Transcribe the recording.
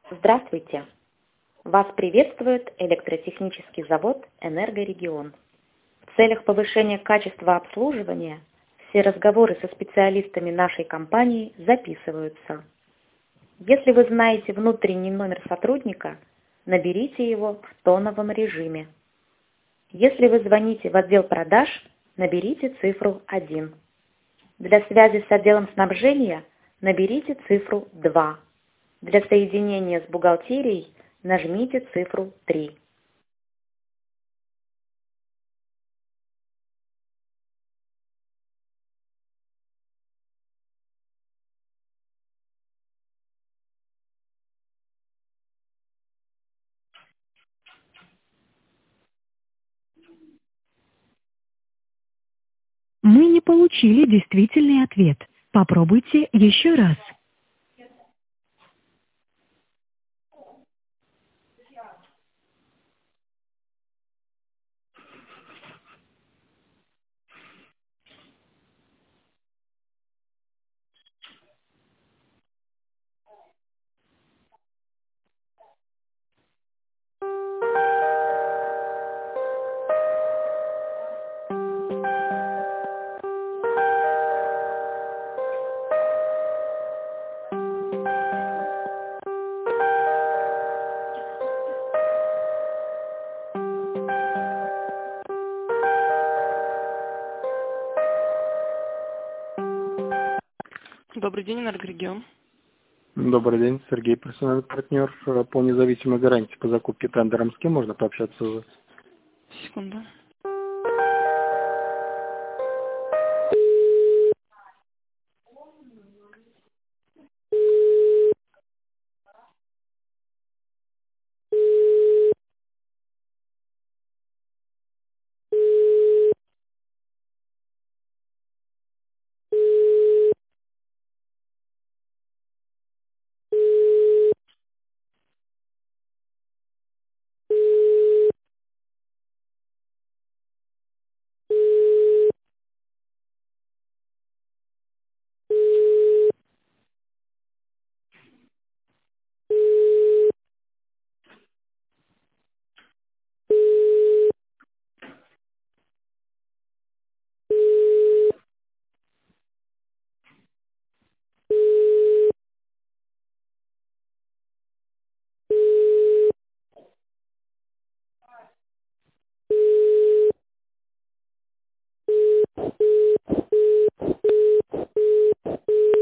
Здравствуйте! Вас приветствует электротехнический завод «Энергорегион». В целях повышения качества обслуживания все разговоры со специалистами нашей компании записываются. Если вы знаете внутренний номер сотрудника, наберите его в тоновом режиме. Если вы звоните в отдел продаж, наберите цифру 1. Для связи с отделом снабжения наберите цифру 2. Для соединения с бухгалтерией нажмите цифру 3. Мы не получили действительный ответ. Попробуйте еще раз. Добрый день, Энергорегион. Добрый день, Сергей, персональный партнер по независимой гарантии по закупке тендером. С кем можно пообщаться? Секунду.